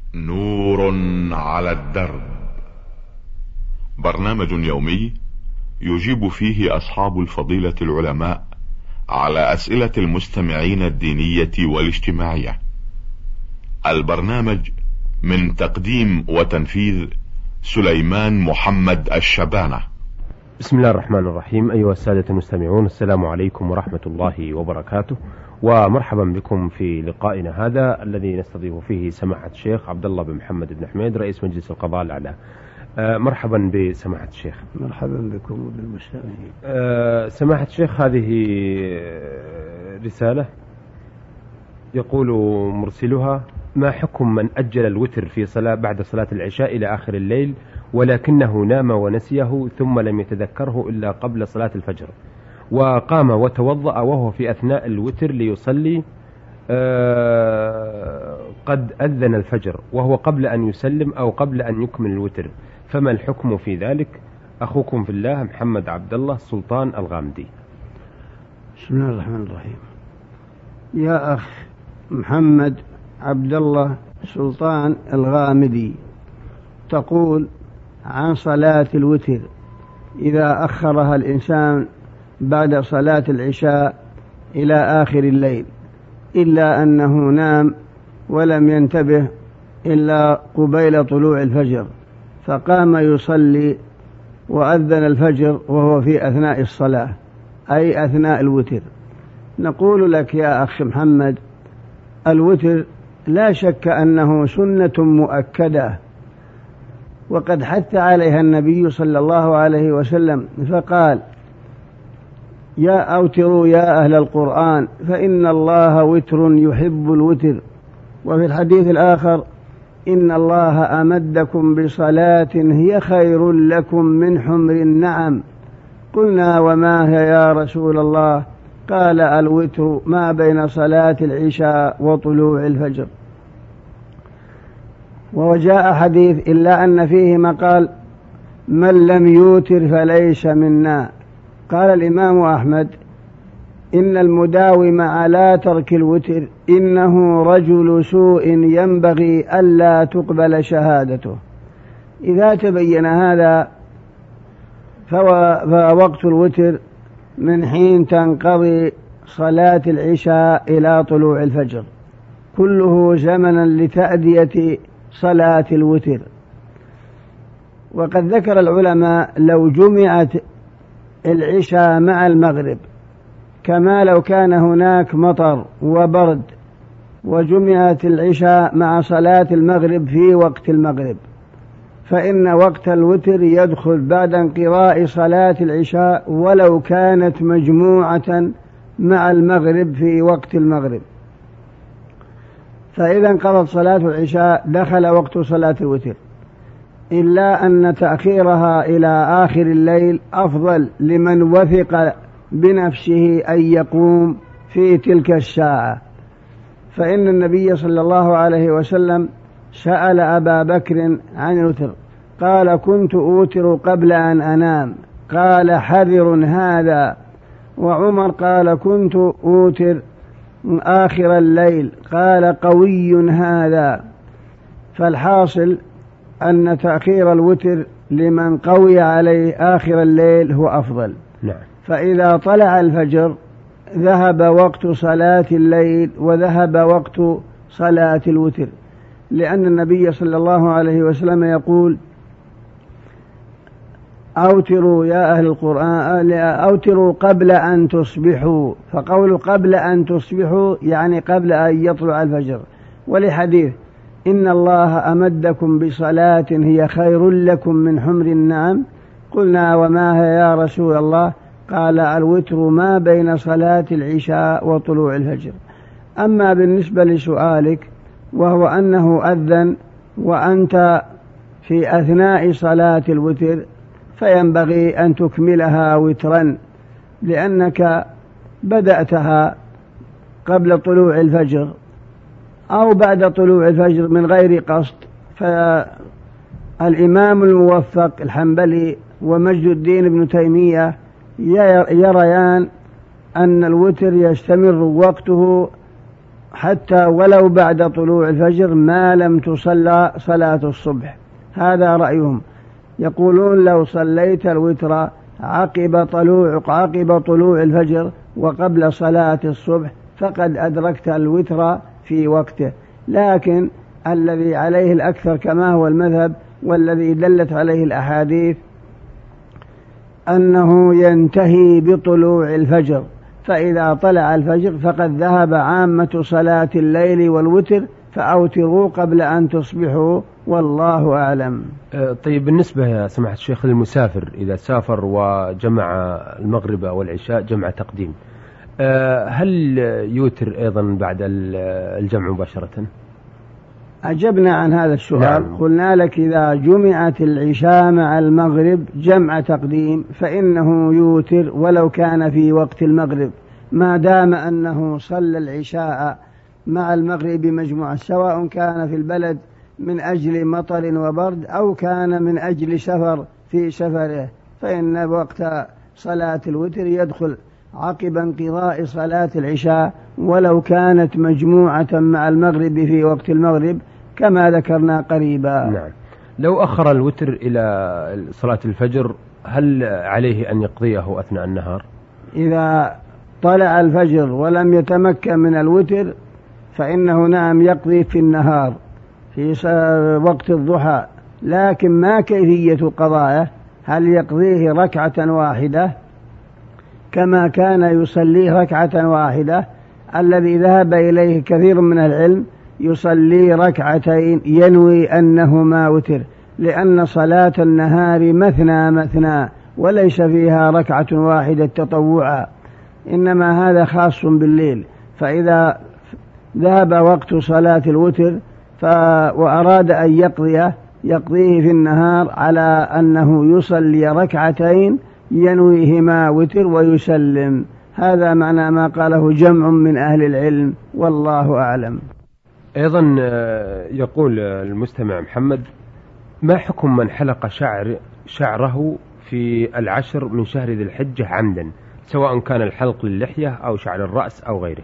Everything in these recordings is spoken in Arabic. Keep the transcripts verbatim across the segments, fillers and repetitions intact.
نور على الدرب، برنامج يومي يجيب فيه أصحاب الفضيلة العلماء على أسئلة المستمعين الدينية والاجتماعية. البرنامج من تقديم وتنفيذ سليمان محمد الشبانة. بسم الله الرحمن الرحيم. أيها السادة المستمعون، السلام عليكم ورحمة الله وبركاته، ومرحبا بكم في لقائنا هذا الذي نستضيف فيه سماحة الشيخ عبد الله بن محمد بن حميد رئيس مجلس القضاء الأعلى. آه مرحبا بسماحة الشيخ. مرحبا بكم وبالمستمعين. آه سماحة الشيخ، هذه رسالة يقول مرسلها: ما حكم من أجل الوتر في صلاة بعد صلاة العشاء إلى آخر الليل ولكنه نام ونسيه ثم لم يتذكره إلا قبل صلاة الفجر، وقام وتوضأ وهو في أثناء الوتر ليصلي آه قد أذن الفجر وهو قبل أن يسلم أو قبل أن يكمل الوتر، فما الحكم في ذلك؟ أخوكم في الله محمد عبد الله سلطان الغامدي. بسم الله الرحمن الرحيم. يا أخ محمد عبد الله سلطان الغامدي، تقول عن صلاة الوتر إذا أخرها الإنسان بعد صلاة العشاء إلى آخر الليل إلا أنه نام ولم ينتبه إلا قبيل طلوع الفجر، فقام يصلي وأذن الفجر وهو في أثناء الصلاة أي أثناء الوتر، نقول لك يا أخ محمد، الوتر لا شك أنه سنة مؤكدة وقد حث عليها النبي صلى الله عليه وسلم فقال: يا أوتروا يا أهل القرآن فإن الله وتر يحب الوتر. وفي الحديث الآخر: إن الله أمدكم بصلاة هي خير لكم من حمر النعم. قلنا: وما هي يا رسول الله؟ قال: الوتر ما بين صلاة العشاء وطلوع الفجر. وجاء حديث إلا أن فيه مقال: من لم يوتر فليس منا. قال الإمام أحمد: إن المداوم على ترك الوتر إنه رجل سوء ينبغي ألا تقبل شهادته. إذا تبين هذا فوقت الوتر من حين تنقضي صلاة العشاء إلى طلوع الفجر، كله زمنا لتأدية صلاة الوتر. وقد ذكر العلماء لو جمعت العشاء مع المغرب، كما لو كان هناك مطر وبرد وجمعت العشاء مع صلاة المغرب في وقت المغرب، فإن وقت الوتر يدخل بعد انقضاء صلاة العشاء ولو كانت مجموعة مع المغرب في وقت المغرب. فإذا انقضت صلاة العشاء دخل وقت صلاة الوتر، إلا أن تأخيرها إلى آخر الليل أفضل لمن وثق بنفسه أن يقوم في تلك الساعة. فإن النبي صلى الله عليه وسلم سأل أبا بكر عن الوتر قال: كنت أوتر قبل أن أنام، قال: حذر هذا. وعمر قال: كنت أوتر آخر الليل، قال: قوي هذا. فالحاصل أن تأخير الوتر لمن قوي عليه آخر الليل هو أفضل. نعم. فإذا طلع الفجر ذهب وقت صلاة الليل وذهب وقت صلاة الوتر، لأن النبي صلى الله عليه وسلم يقول: أوتروا يا أهل القرآن أوتروا قبل أن تصبحوا. فقول قبل أن تصبحوا يعني قبل أن يطلع الفجر. ولحديث: إن الله أمدكم بصلاة هي خير لكم من حمر النعم. قلنا: وما هي يا رسول الله؟ قال: الوتر ما بين صلاة العشاء وطلوع الفجر. أما بالنسبة لسؤالك وهو أنه أذن وأنت في أثناء صلاة الوتر، فينبغي أن تكملها وترا، لأنك بدأتها قبل طلوع الفجر أو بعد طلوع الفجر من غير قصد. فالإمام الموفق الحنبلي ومجد الدين ابن تيمية يريان أن الوتر يستمر وقته حتى ولو بعد طلوع الفجر ما لم تصلى صلاة الصبح. هذا رأيهم. يقولون لو صليت الوتر عقب طلوع عقب طلوع الفجر وقبل صلاة الصبح فقد أدركت الوتر في وقته. لكن الذي عليه الأكثر كما هو المذهب والذي دلت عليه الأحاديث أنه ينتهي بطلوع الفجر، فإذا طلع الفجر فقد ذهب عامة صلاة الليل والوتر، فأوتروا قبل أن تصبحوا، والله أعلم. طيب بالنسبة يا سماحة الشيخ للمسافر إذا سافر وجمع المغرب والعشاء جمع تقديم، هل يوتر أيضا بعد الجمع مباشرة؟ أجبنا عن هذا السؤال. نعم. قلنا لك إذا جمعت العشاء مع المغرب جمع تقديم فإنه يوتر ولو كان في وقت المغرب، ما دام أنه صلى العشاء مع المغرب مجموعة، سواء كان في البلد من أجل مطر وبرد أو كان من أجل سفر في سفره، فإن وقت صلاة الوتر يدخل عقب انقضاء صلاة العشاء ولو كانت مجموعة مع المغرب في وقت المغرب كما ذكرنا قريبا. نعم. لو أخر الوتر إلى صلاة الفجر هل عليه أن يقضيه أثناء النهار؟ إذا طلع الفجر ولم يتمكن من الوتر فإنه نعم يقضي في النهار في وقت الضحى، لكن ما كيفية قضائه؟ هل يقضيه ركعة واحدة كما كان يصلي ركعة واحدة؟ الذي ذهب إليه كثير من العلم يصلي ركعتين ينوي أنهما وتر، لأن صلاة النهار مثنى مثنى وليس فيها ركعة واحدة تطوعا، إنما هذا خاص بالليل. فإذا ذهب وقت صلاة الوتر ف... وأراد أن يقضيه يقضيه في النهار على أنه يصلي ركعتين ينويهما وتر ويسلم. هذا معنى ما قاله جمع من أهل العلم، والله أعلم. أيضا يقول المستمع محمد: ما حكم من حلق شعر شعره في العشر من شهر ذي الحجة عمدا، سواء كان الحلق للحية أو شعر الرأس أو غيره؟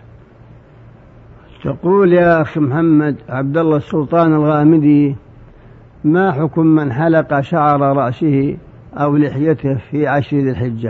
تقول يا أخي محمد عبد الله السلطان الغامدي: ما حكم من حلق شعر رأسه أو لحيته في عشر ذي الحجة؟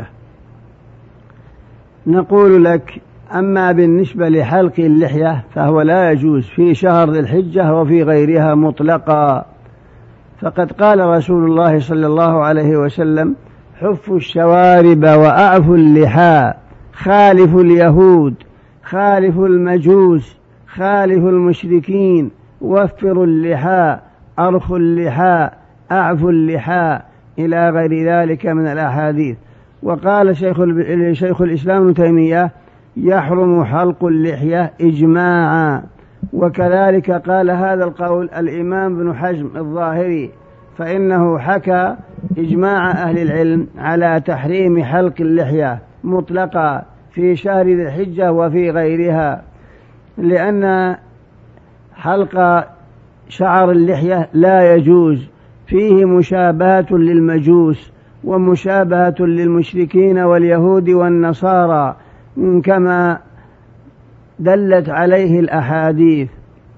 نقول لك: أما بالنسبة لحلق اللحية فهو لا يجوز في شهر ذي الحجة وفي غيرها مطلقا، فقد قال رسول الله صلى الله عليه وسلم: حفوا الشوارب وأعفوا اللحى، خالفوا اليهود، خالفوا المجوس، خالفوا المشركين، وفروا اللحى، أرخوا اللحى، أعفوا اللحى، إلى غير ذلك من الأحاديث. وقال شيخ, شيخ الإسلام ابن تيمية: يحرم حلق اللحية إجماعا. وكذلك قال هذا القول الإمام ابن حزم الظاهري، فإنه حكى إجماع أهل العلم على تحريم حلق اللحية مطلقا في شهر ذي الحجة وفي غيرها، لأن حلق شعر اللحية لا يجوز، فيه مشابهة للمجوس ومشابهة للمشركين واليهود والنصارى كما دلت عليه الأحاديث.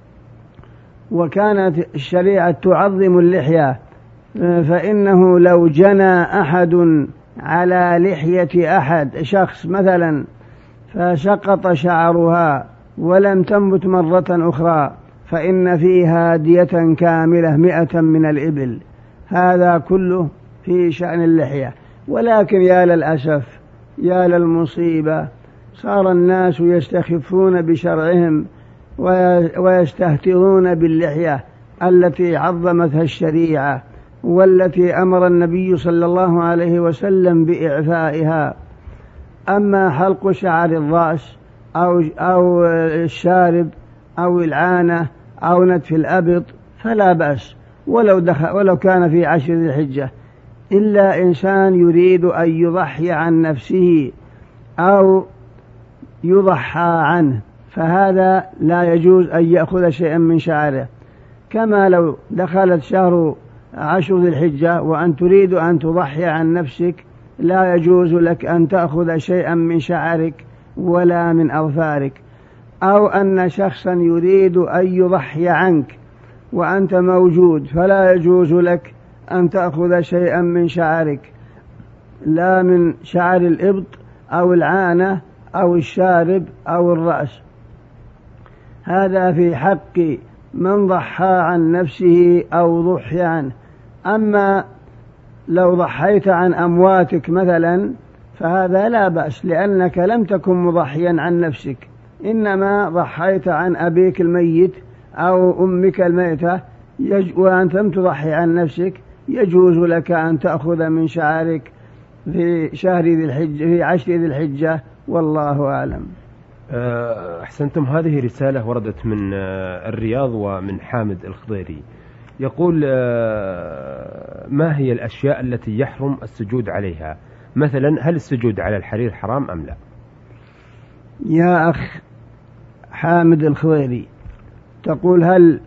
وكانت الشريعة تعظم اللحية، فإنه لو جنى أحد على لحية أحد شخص مثلا فسقط شعرها ولم تنبت مرة أخرى فإن فيها دية كاملة مئة من الإبل. هذا كله في شأن اللحية. ولكن يا للأسف يا للمصيبة، صار الناس يستخفون بشرعهم ويستهترون باللحية التي عظمتها الشريعة والتي أمر النبي صلى الله عليه وسلم بإعفائها. أما حلق شعر الرأس أو, أو الشارب أو العانة أو نتف الأبط فلا بأس ولو, دخل ولو كان في عشر ذي الحجة، إلا إنسان يريد أن يضحي عن نفسه أو يضحى عنه، فهذا لا يجوز أن يأخذ شيئا من شعره. كما لو دخلت شهر عشر ذي الحجة وأن تريد أن تضحي عن نفسك لا يجوز لك أن تأخذ شيئا من شعرك ولا من أظفارك. أو أن شخصا يريد أن يضحي عنك وأنت موجود، فلا يجوز لك أن تأخذ شيئا من شعرك، لا من شعر الإبط أو العانة أو الشارب أو الرأس. هذا في حق من ضحى عن نفسه أو ضحي عنه. أما لو ضحيت عن أمواتك مثلا فهذا لا بأس، لأنك لم تكن مضحيا عن نفسك، إنما ضحيت عن أبيك الميت أو أمك الميتة وأنت لم تضحي عن نفسك، يجوز لك أن تأخذ من شعرك في شهر ذي الحجة في عشر ذي الحجة، والله أعلم. أحسنتم. هذه رسالة وردت من الرياض ومن حامد الخضيري، يقول: ما هي الأشياء التي يحرم السجود عليها؟ مثلا هل السجود على الحرير حرام أم لا؟ يا أخ حامد الخضيري، تقول هل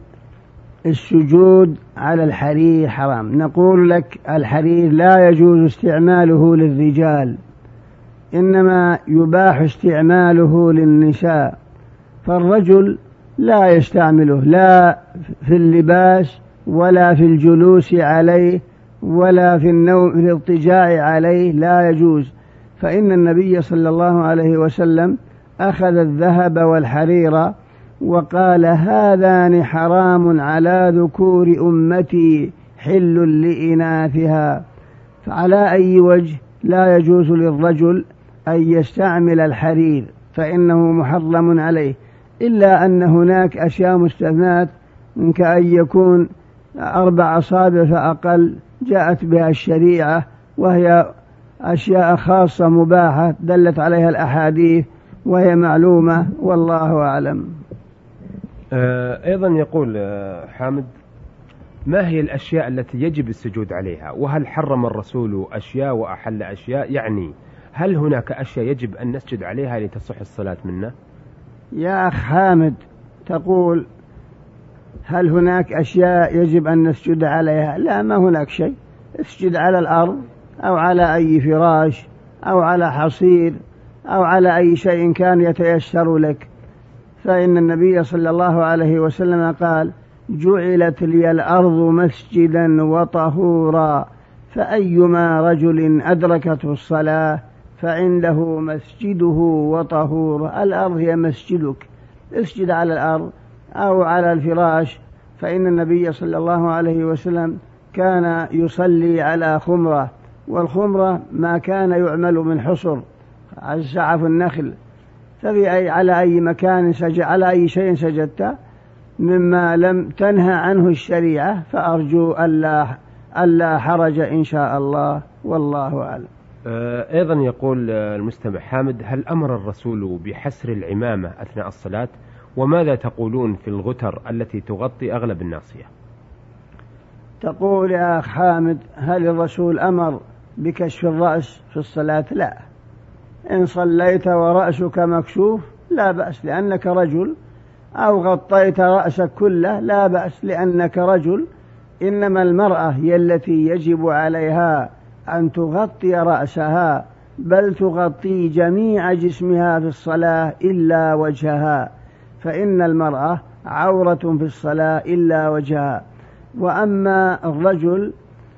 السجود على الحرير حرام؟ نقول لك الحرير لا يجوز استعماله للرجال، إنما يباح استعماله للنساء، فالرجل لا يستعمله لا في اللباس ولا في الجلوس عليه ولا في النوم في الاضطجاع عليه، لا يجوز. فإن النبي صلى الله عليه وسلم أخذ الذهب والحرير وقال: هذان حرام على ذكور أمتي حل لإناثها. فعلى أي وجه لا يجوز للرجل أن يستعمل الحرير، فإنه محرم عليه، إلا أن هناك أشياء مستثنات كأن يكون أربع أصابع فأقل جاءت بها الشريعة، وهي أشياء خاصة مباحة دلت عليها الأحاديث وهي معلومة، والله أعلم. أيضا يقول حامد: ما هي الأشياء التي يجب السجود عليها؟ وهل حرم الرسول أشياء وأحل أشياء؟ يعني هل هناك أشياء يجب أن نسجد عليها لتصح الصلاة منا؟ يا أخ حامد، تقول هل هناك أشياء يجب أن نسجد عليها؟ لا، ما هناك شيء. اسجد على الأرض أو على أي فراش أو على حصير أو على أي شيء كان يتيسر لك، فإن النبي صلى الله عليه وسلم قال: جعلت لي الأرض مسجدا وطهورا، فأيما رجل أدركته الصلاة فعنده مسجده وطهوره. الأرض هي مسجدك، اسجد على الأرض أو على الفراش، فإن النبي صلى الله عليه وسلم كان يصلي على خمرة، والخمرة ما كان يعمل من حصر على سعف النخل، ففي أي على أي مكان سجد على أي شيء سجدت مما لم تنهى عنه الشريعة، فأرجو ألا ألا حرج إن شاء الله، والله أعلم. أيضا يقول المستمع حامد: هل أمر الرسول بحسر العمامة أثناء الصلاة؟ وماذا تقولون في الغتر التي تغطي أغلب الناصية؟ تقول يا أخ حامد: هل الرسول أمر بكشف الرأس في الصلاة؟ لا. إن صليت ورأسك مكشوف لا بأس لأنك رجل، أو غطيت رأسك كله لا بأس لأنك رجل، إنما المرأة هي التي يجب عليها أن تغطي رأسها، بل تغطي جميع جسمها في الصلاة إلا وجهها، فإن المرأة عورة في الصلاة إلا وجهها. وأما الرجل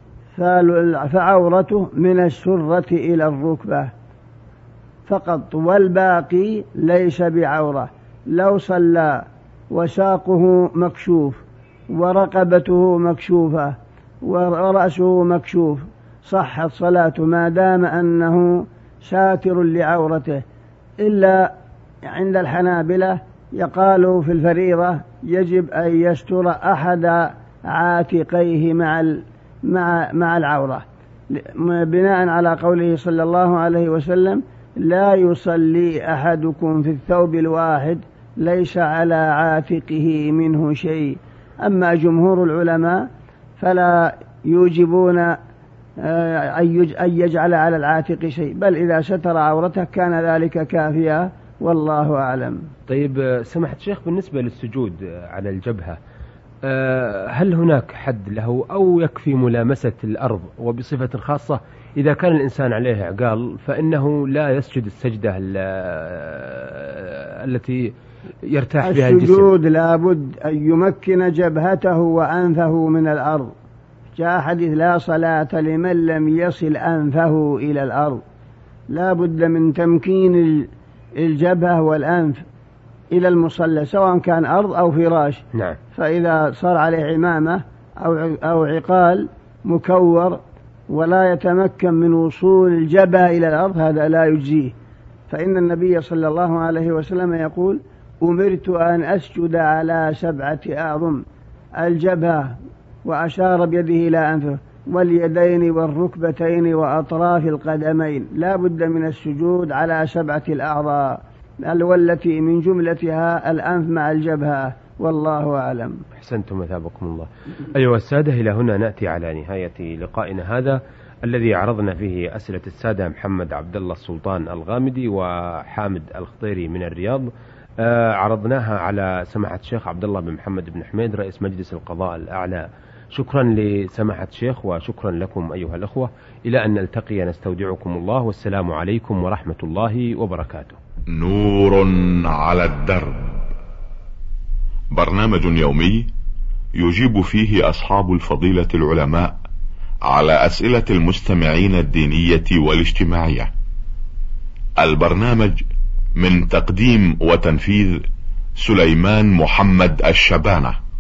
فعورته من السرة إلى الركبة فقط، والباقي ليس بعورة. لو صلى وساقه مكشوف ورقبته مكشوفة ورأسه مكشوف صحت صلاته ما دام أنه ساتر لعورته، إلا عند الحنابلة يقالوا في الفريضة يجب أن يستر أحد عاتقيه مع مع مع العورة، بناء على قوله صلى الله عليه وسلم: لا يصلي أحدكم في الثوب الواحد ليس على عاتقه منه شيء. أما جمهور العلماء فلا يوجبون أن يجعل على العاتق شيء، بل إذا ستر عورته كان ذلك كافيا، والله أعلم. طيب سمحت شيخ، بالنسبة للسجود على الجبهة هل هناك حد له أو يكفي ملامسة الأرض؟ وبصفة خاصة إذا كان الإنسان عليه عقال فإنه لا يسجد السجدة التي يرتاح بها الجسم. السجود لابد أن يمكن جبهته وأنفه من الأرض. جاء حديث لا صلاة لمن لم يصل أنفه إلى الأرض. لا بد من تمكين الجبهة والأنف إلى المصلى سواء كان أرض أو فراش. نعم. فإذا صار عليه عمامة أو عقال مكور ولا يتمكن من وصول الجبهة إلى الأرض هذا لا يجزيه. فإن النبي صلى الله عليه وسلم يقول أمرت أن أسجد على سبعة أعظم: الجبهة، وأشار بيده إلى أنفه، واليدين والركبتين وأطراف القدمين. لا بد من السجود على سبعة الأعضاء والتي من جملتها الأنف مع الجبهة. والله أعلم. أحسنتم مثابكم الله. أيها السادة، إلى هنا نأتي على نهاية لقائنا هذا الذي عرضنا فيه أسئلة السادة محمد عبد الله السلطان الغامدي وحامد الخطيري من الرياض. آه عرضناها على سماحة الشيخ عبد الله بن محمد بن حميد رئيس مجلس القضاء الأعلى. شكرا لسماحة الشيخ وشكرا لكم أيها الأخوة. إلى أن نلتقي نستودعكم الله، والسلام عليكم ورحمة الله وبركاته. نور على الدرب، برنامج يومي يجيب فيه أصحاب الفضيلة العلماء على أسئلة المستمعين الدينية والاجتماعية. البرنامج من تقديم وتنفيذ سليمان محمد الشبانة.